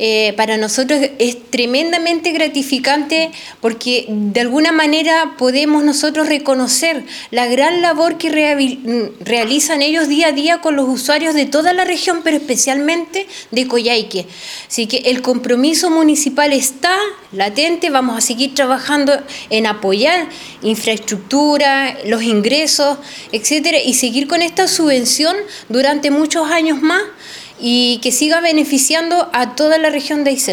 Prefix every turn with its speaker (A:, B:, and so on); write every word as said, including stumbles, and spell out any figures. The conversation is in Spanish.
A: eh, para nosotros es tremendamente gratificante porque de alguna manera podemos nosotros reconocer la gran labor que realizan ellos día a día con los usuarios de toda la región, pero especialmente de Coyhaique. Así que el compromiso municipal está latente, vamos a seguir trabajando en apoyar infraestructura, los ingresos, etcétera, y seguir con esta subvención durante muchos años más y que siga beneficiando a toda la región de Aysén.